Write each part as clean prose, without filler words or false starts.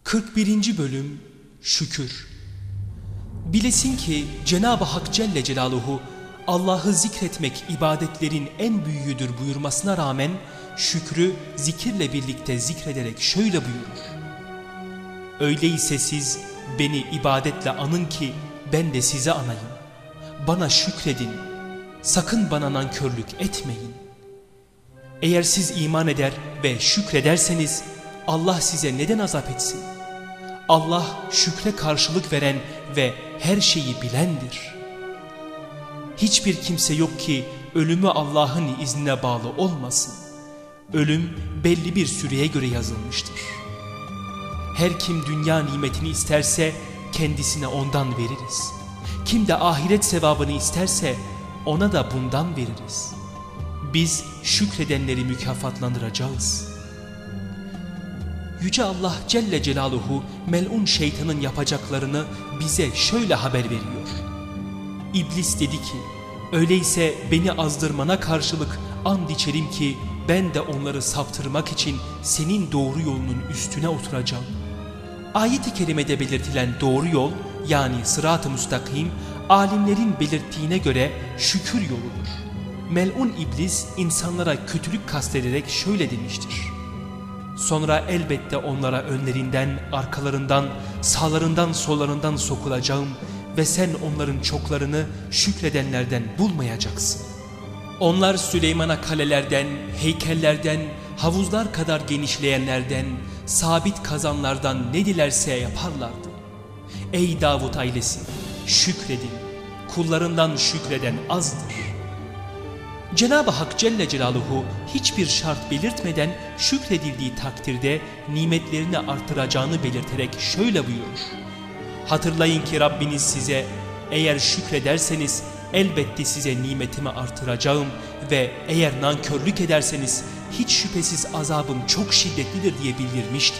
41. Bölüm Şükür. Bilesin ki Cenab-ı Hak Celle Celaluhu Allah'ı zikretmek ibadetlerin en büyüğüdür buyurmasına rağmen şükrü zikirle birlikte zikrederek şöyle buyurur: Öyleyse siz beni ibadetle anın ki ben de size anayım. Bana şükredin, sakın bana nankörlük etmeyin. Eğer siz iman eder ve şükrederseniz Allah size neden azap etsin? Allah şükre karşılık veren ve her şeyi bilendir. Hiçbir kimse yok ki ölümü Allah'ın iznine bağlı olmasın. Ölüm belli bir süreye göre yazılmıştır. Her kim dünya nimetini isterse kendisine ondan veririz. Kim de ahiret sevabını isterse ona da bundan veririz. Biz şükredenleri mükafatlandıracağız. Yüce Allah Celle Celaluhu mel'un şeytanın yapacaklarını bize şöyle haber veriyor. İblis dedi ki, öyleyse beni azdırmana karşılık and içerim ki ben de onları saptırmak için senin doğru yolunun üstüne oturacağım. Ayet-i kerimede belirtilen doğru yol yani sırat-ı müstakim alimlerin belirttiğine göre şükür yoludur. Mel'un iblis insanlara kötülük kastederek şöyle demiştir: Sonra elbette onlara önlerinden, arkalarından, sağlarından, sollarından sokulacağım ve sen onların çoklarını şükredenlerden bulmayacaksın. Onlar Süleyman'a kalelerden, heykellerden, havuzlar kadar genişleyenlerden, sabit kazanlardan ne dilerse yaparlardı. Ey Davud ailesi, şükredin, kullarından şükreden azdır. Cenab-ı Hak Celle Celaluhu hiçbir şart belirtmeden şükredildiği takdirde nimetlerini artıracağını belirterek şöyle buyurur: Hatırlayın ki Rabbiniz size eğer şükrederseniz elbette size nimetimi artıracağım ve eğer nankörlük ederseniz hiç şüphesiz azabım çok şiddetlidir diye bildirmiştir.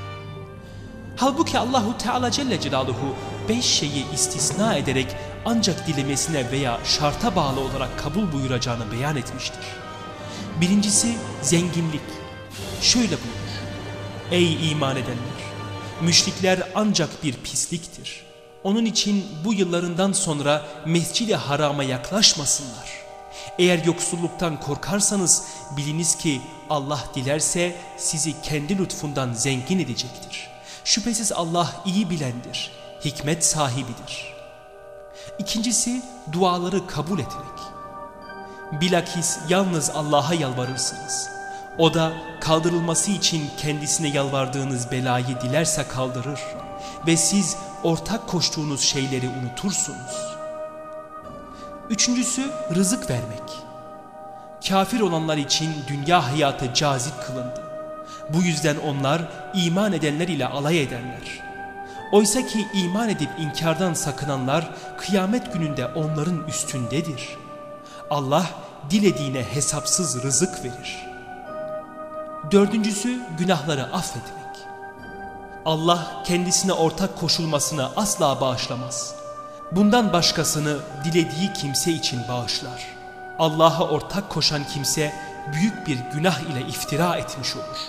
Halbuki Allahu Teala Celle Celaluhu 5 şeyi istisna ederek ancak dilemesine veya şarta bağlı olarak kabul buyuracağını beyan etmiştir. Birincisi zenginlik. Şöyle buyurur: Ey iman edenler! Müşrikler ancak bir pisliktir. Onun için bu yıllarından sonra Mescid-i Haram'a yaklaşmasınlar. Eğer yoksulluktan korkarsanız biliniz ki Allah dilerse sizi kendi lütfundan zengin edecektir. Şüphesiz Allah iyi bilendir, hikmet sahibidir. İkincisi duaları kabul etmek. Bilakis yalnız Allah'a yalvarırsınız. O da kaldırılması için kendisine yalvardığınız belayı dilerse kaldırır ve siz ortak koştuğunuz şeyleri unutursunuz. Üçüncüsü rızık vermek. Kafir olanlar için dünya hayatı cazip kılındı. Bu yüzden onlar iman edenler ile alay ederler. Oysa ki iman edip inkardan sakınanlar kıyamet gününde onların üstündedir. Allah dilediğine hesapsız rızık verir. Dördüncüsü günahları affetmek. Allah kendisine ortak koşulmasını asla bağışlamaz. Bundan başkasını dilediği kimse için bağışlar. Allah'a ortak koşan kimse büyük bir günah ile iftira etmiş olur.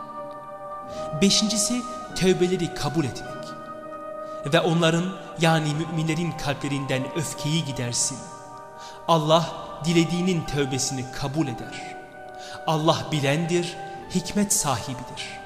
Beşincisi tövbeleri kabul etmek. Ve onların yani müminlerin kalplerinden öfkeyi gidersin. Allah dilediğinin tövbesini kabul eder. Allah bilendir, hikmet sahibidir.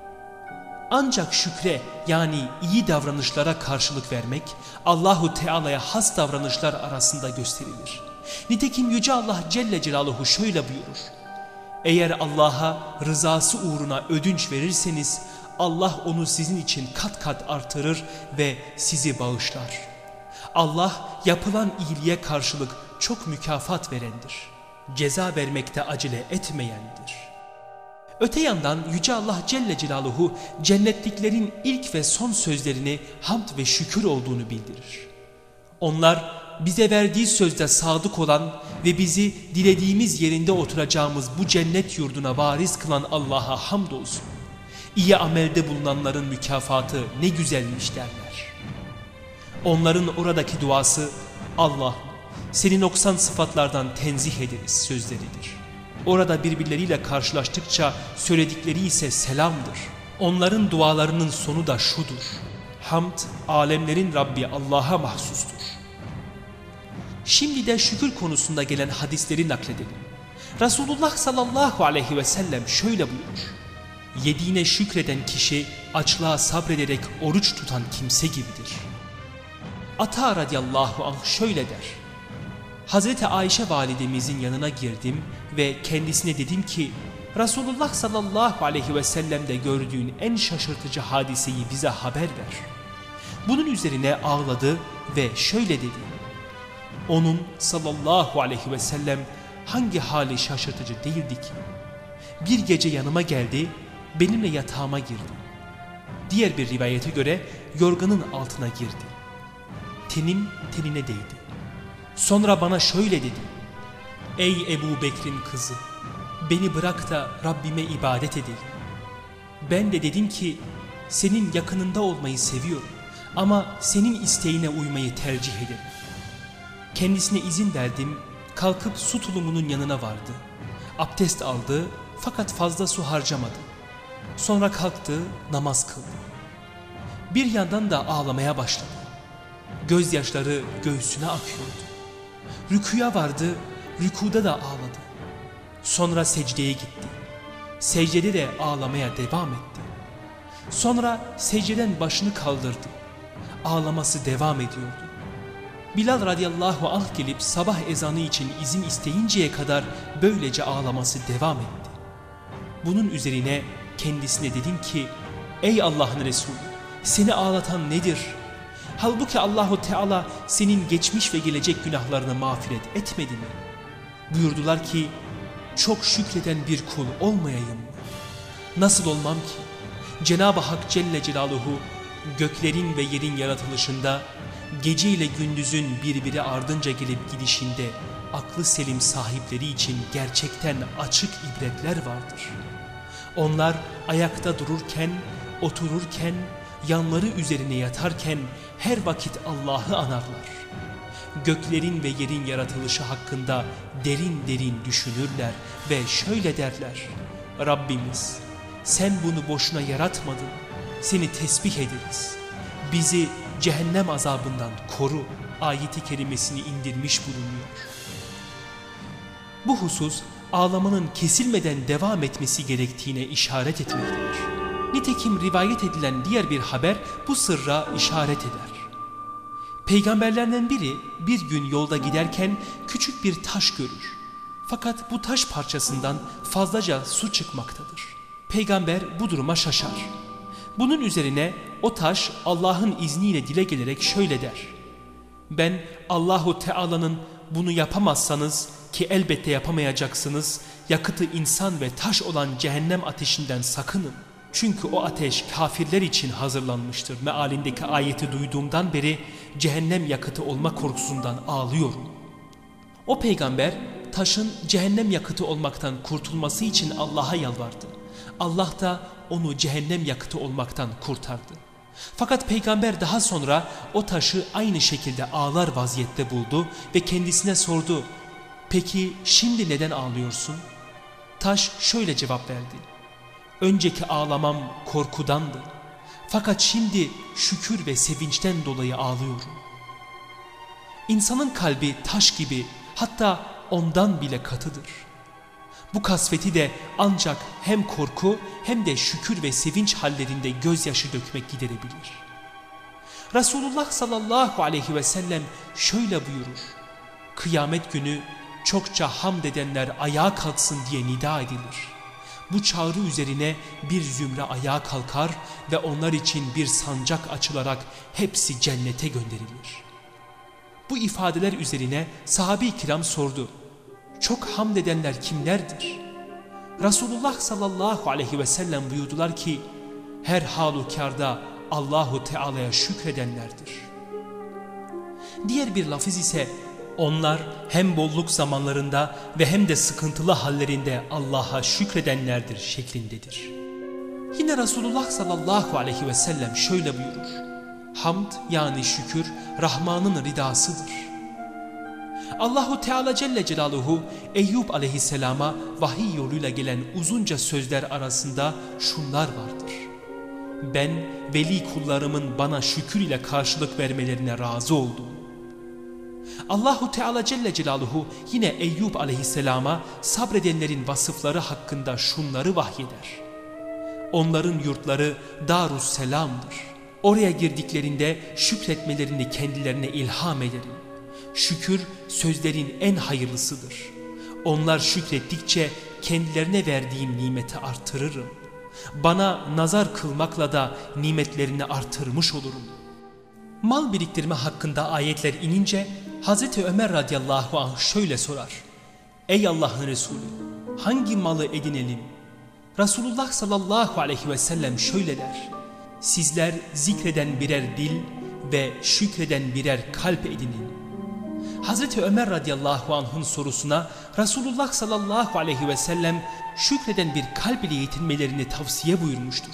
Ancak şükre yani iyi davranışlara karşılık vermek Allahu Teala'ya has davranışlar arasında gösterilir. Nitekim Yüce Allah Celle Celaluhu şöyle buyurur: Eğer Allah'a rızası uğruna ödünç verirseniz Allah onu sizin için kat kat artırır ve sizi bağışlar. Allah yapılan iyiliğe karşılık çok mükafat verendir. Ceza vermekte acele etmeyendir. Öte yandan Yüce Allah Celle Celaluhu cennetliklerin ilk ve son sözlerini hamd ve şükür olduğunu bildirir. Onlar bize verdiği sözde sadık olan ve bizi dilediğimiz yerinde oturacağımız bu cennet yurduna varis kılan Allah'a hamdolsun. İyi amelde bulunanların mükafatı ne güzelmiş derler. Onların oradaki duası Allah seni noksan sıfatlardan tenzih ederiz sözleridir. Orada birbirleriyle karşılaştıkça söyledikleri ise selamdır. Onların dualarının sonu da şudur: hamd, alemlerin Rabbi Allah'a mahsustur. Şimdi de şükür konusunda gelen hadisleri nakledelim. Resulullah sallallahu aleyhi ve sellem şöyle buyurur: yediğine şükreden kişi açlığa sabrederek oruç tutan kimse gibidir. Ata radıyallahu anh şöyle der: Hazreti Ayşe validemizin yanına girdim ve kendisine dedim ki, Resulullah sallallahu aleyhi ve sellem'de gördüğün en şaşırtıcı hadiseyi bize haber ver. Bunun üzerine ağladı ve şöyle dedi: onun sallallahu aleyhi ve sellem hangi hali şaşırtıcı değildi ki? Bir gece yanıma geldi, benimle yatağıma girdi. Diğer bir rivayete göre yorganın altına girdi. Tenim tenine değdi. Sonra bana şöyle dedi: ey Ebu Bekir'in kızı, beni bırak da Rabbime ibadet edelim. Ben de dedim ki, senin yakınında olmayı seviyorum ama senin isteğine uymayı tercih ederim. Kendisine izin verdim, kalkıp su tulumunun yanına vardı. Abdest aldı fakat fazla su harcamadı. Sonra kalktı, namaz kıldı. Bir yandan da ağlamaya başladı. Gözyaşları göğsüne akıyordu. Rükûya vardı, rükuda da ağladı. Sonra secdeye gitti. Secdede de ağlamaya devam etti. Sonra secdeden başını kaldırdı. Ağlaması devam ediyordu. Bilal radıyallahu anh gelip sabah ezanı için izin isteyinceye kadar böylece ağlaması devam etti. Bunun üzerine kendisine dedim ki, ey Allah'ın Resulü, seni ağlatan nedir? Halbuki Allahu Teala senin geçmiş ve gelecek günahlarını mağfiret etmedi mi? Buyurdular ki, çok şükreden bir kul olmayayım mı? Nasıl olmam ki? Cenab-ı Hak Celle Celaluhu göklerin ve yerin yaratılışında, gece ile gündüzün birbiri ardınca gelip gidişinde aklı selim sahipleri için gerçekten açık ibretler vardır. Onlar ayakta dururken, otururken, yanları üzerine yatarken her vakit Allah'ı anarlar. Göklerin ve yerin yaratılışı hakkında derin derin düşünürler ve şöyle derler: Rabbimiz, sen bunu boşuna yaratmadın, seni tesbih ederiz. Bizi cehennem azabından koru ayeti kerimesini indirmiş bulunuyor. Bu husus ağlamanın kesilmeden devam etmesi gerektiğine işaret etmektedir. Nitekim rivayet edilen diğer bir haber bu sırra işaret eder. Peygamberlerden biri bir gün yolda giderken küçük bir taş görür. Fakat bu taş parçasından fazlaca su çıkmaktadır. Peygamber bu duruma şaşar. Bunun üzerine o taş Allah'ın izniyle dile gelerek şöyle der: ben Allahu Teala'nın bunu yapamazsanız, ki elbette yapamayacaksınız, yakıtı insan ve taş olan cehennem ateşinden sakının. Çünkü o ateş kafirler için hazırlanmıştır mealindeki ayeti duyduğumdan beri cehennem yakıtı olma korkusundan ağlıyorum. O peygamber taşın cehennem yakıtı olmaktan kurtulması için Allah'a yalvardı. Allah da onu cehennem yakıtı olmaktan kurtardı. Fakat peygamber daha sonra o taşı aynı şekilde ağlar vaziyette buldu ve kendisine sordu: peki şimdi neden ağlıyorsun? Taş şöyle cevap verdi: önceki ağlamam korkudandı. Fakat şimdi şükür ve sevinçten dolayı ağlıyorum. İnsanın kalbi taş gibi, hatta ondan bile katıdır. Bu kasveti de ancak hem korku hem de şükür ve sevinç hallerinde gözyaşı dökmek giderebilir. Resulullah sallallahu aleyhi ve sellem şöyle buyurur: kıyamet günü çokça hamd edenler ayağa kalksın diye nida edilir. Bu çağrı üzerine bir zümre ayağa kalkar ve onlar için bir sancak açılarak hepsi cennete gönderilir. Bu ifadeler üzerine sahabe-i kiram sordu: çok hamd edenler kimlerdir? Resulullah sallallahu aleyhi ve sellem buyurdular ki, her halükarda Allahu Teala'ya şükredenlerdir. Diğer bir lafız ise, onlar hem bolluk zamanlarında ve hem de sıkıntılı hallerinde Allah'a şükredenlerdir şeklindedir. Yine Resulullah sallallahu aleyhi ve sellem şöyle buyurur: hamd yani şükür Rahman'ın ridasıdır. Allahu Teala Celle Celaluhu Eyyub aleyhisselama vahiy yoluyla gelen uzunca sözler arasında şunlar vardır: Ben veli kullarımın bana şükür ile karşılık vermelerine razı oldum. Allahu Teala Celle Celaluhu yine Eyyub aleyhisselama sabredenlerin vasıfları hakkında şunları vahyeder. Onların yurtları Darus Selam'dır. Oraya girdiklerinde şükretmelerini kendilerine ilham ederim. Şükür sözlerin en hayırlısıdır. Onlar şükrettikçe kendilerine verdiğim nimeti artırırım. Bana nazar kılmakla da nimetlerini artırmış olurum. Mal biriktirme hakkında ayetler inince Hazreti Ömer radıyallahu anh şöyle sorar. Ey Allah'ın Resulü, hangi malı edinelim? Resulullah sallallahu aleyhi ve sellem şöyle der. Sizler zikreden birer dil ve şükreden birer kalp edinin. Hazreti Ömer radıyallahu anh'ın sorusuna Resulullah sallallahu aleyhi ve sellem şükreden bir kalp ile yetinmelerini tavsiye buyurmuştur.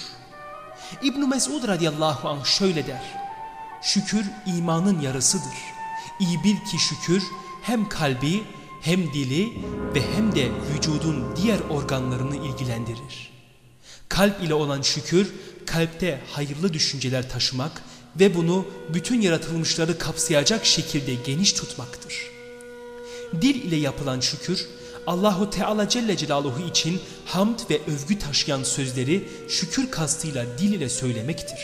İbn Mesud radıyallahu anh şöyle der. Şükür imanın yarısıdır. İyi bil ki şükür hem kalbi hem dili ve hem de vücudun diğer organlarını ilgilendirir. Kalp ile olan şükür kalpte hayırlı düşünceler taşımak ve bunu bütün yaratılmışları kapsayacak şekilde geniş tutmaktır. Dil ile yapılan şükür Allahu Teala Celle Celaluhu için hamd ve övgü taşıyan sözleri şükür kastıyla dil ile söylemektir.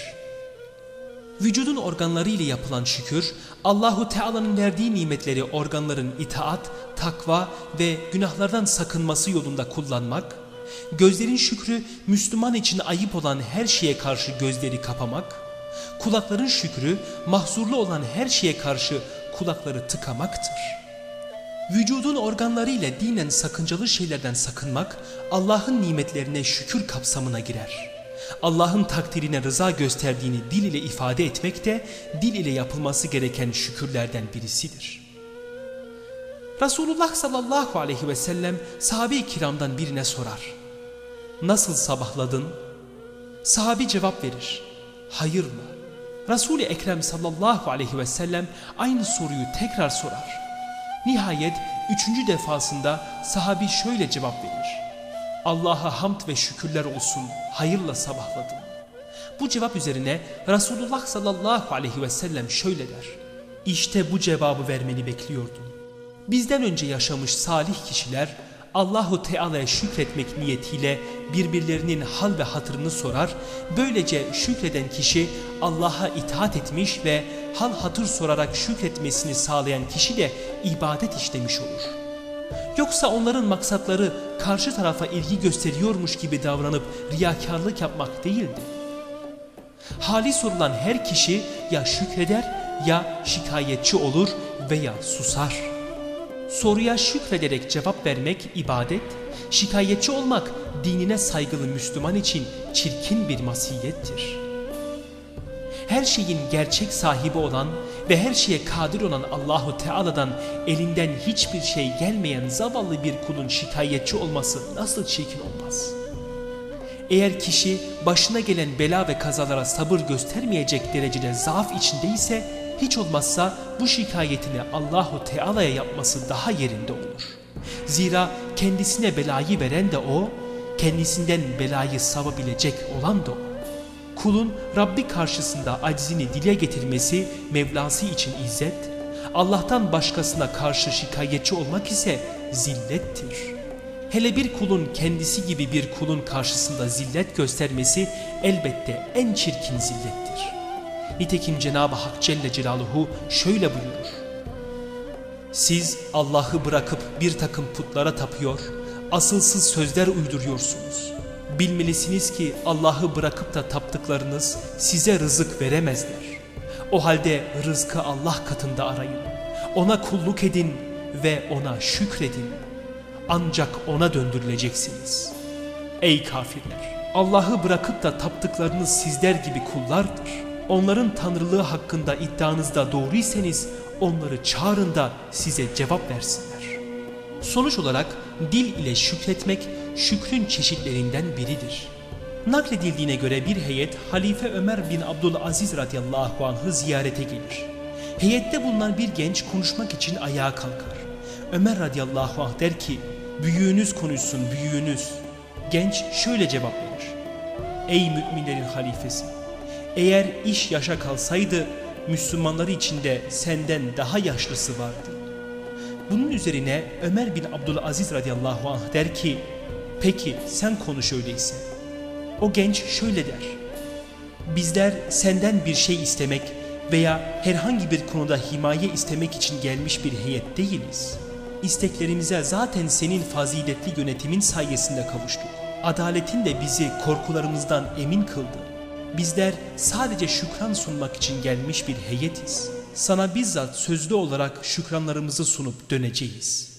Vücudun organları ile yapılan şükür Allahu Teala'nın verdiği nimetleri organların itaat, takva ve günahlardan sakınması yolunda kullanmak, gözlerin şükrü Müslüman için ayıp olan her şeye karşı gözleri kapamak, kulakların şükrü mahzurlu olan her şeye karşı kulakları tıkamaktır. Vücudun organları ile dinen sakıncalı şeylerden sakınmak Allah'ın nimetlerine şükür kapsamına girer. Allah'ın takdirine rıza gösterdiğini dil ile ifade etmek de dil ile yapılması gereken şükürlerden birisidir. Resulullah sallallahu aleyhi ve sellem sahabe-i kiramdan birine sorar. Nasıl sabahladın? Sahabi cevap verir. Hayırla. Resul-i Ekrem sallallahu aleyhi ve sellem aynı soruyu tekrar sorar. Nihayet 3. defasında sahabi şöyle cevap verir. Allah'a hamd ve şükürler olsun, hayırla sabahladım. Bu cevap üzerine Resulullah sallallahu aleyhi ve sellem şöyle der. İşte bu cevabı vermeni bekliyordum. Bizden önce yaşamış salih kişiler Allahu Teala'ya şükretmek niyetiyle birbirlerinin hal ve hatırını sorar. Böylece şükreden kişi Allah'a itaat etmiş ve hal hatır sorarak şükretmesini sağlayan kişi de ibadet işlemiş olur. Yoksa onların maksatları karşı tarafa ilgi gösteriyormuş gibi davranıp riyakarlık yapmak değildi. Hali sorulan her kişi ya şükreder ya şikayetçi olur veya susar. Soruya şükrederek cevap vermek ibadet, şikayetçi olmak dinine saygılı Müslüman için çirkin bir masiyettir. Her şeyin gerçek sahibi olan ve her şeye kadir olan Allahu Teala'dan elinden hiçbir şey gelmeyen zavallı bir kulun şikayetçi olması nasıl çirkin olmaz? Eğer kişi başına gelen bela ve kazalara sabır göstermeyecek derecede zaaf içindeyse hiç olmazsa bu şikayetini Allahu Teala'ya yapması daha yerinde olur. Zira kendisine belayı veren de o, kendisinden belayı savabilecek olan da o. Kulun Rabbi karşısında aczini dile getirmesi Mevlası için izzet, Allah'tan başkasına karşı şikayetçi olmak ise zillettir. Hele bir kulun kendisi gibi bir kulun karşısında zillet göstermesi elbette en çirkin zillettir. Nitekim Cenab-ı Hak Celle Celaluhu şöyle buyurur. Siz Allah'ı bırakıp bir takım putlara tapıyor, asılsız sözler uyduruyorsunuz. Bilmelisiniz ki Allah'ı bırakıp da taptıklarınız size rızık veremezler. O halde rızkı Allah katında arayın. Ona kulluk edin ve ona şükredin. Ancak ona döndürüleceksiniz. Ey kafirler! Allah'ı bırakıp da taptıklarınız sizler gibi kullardır. Onların tanrılığı hakkında iddianızda doğruysanız onları çağırın da size cevap versinler. Sonuç olarak dil ile şükretmek şükrün çeşitlerinden biridir. Nakledildiğine göre bir heyet Halife Ömer bin Abdülaziz radıyallahu anh'ı ziyarete gelir. Heyette bulunan bir genç konuşmak için ayağa kalkar. Ömer radıyallahu anh der ki, büyüğünüz konuşsun büyüğünüz. Genç şöyle cevap verir. ey müminlerin halifesi, eğer iş yaşa kalsaydı Müslümanları içinde senden daha yaşlısı vardı. Bunun üzerine Ömer bin Abdülaziz radıyallahu anh der ki, peki sen konuş öyleyse. O genç şöyle der, bizler senden bir şey istemek veya herhangi bir konuda himaye istemek için gelmiş bir heyet değiliz. İsteklerimize zaten senin faziletli yönetimin sayesinde kavuştuk. Adaletin de bizi korkularımızdan emin kıldı. Bizler sadece şükran sunmak için gelmiş bir heyetiz. Sana bizzat sözlü olarak şükranlarımızı sunup döneceğiz.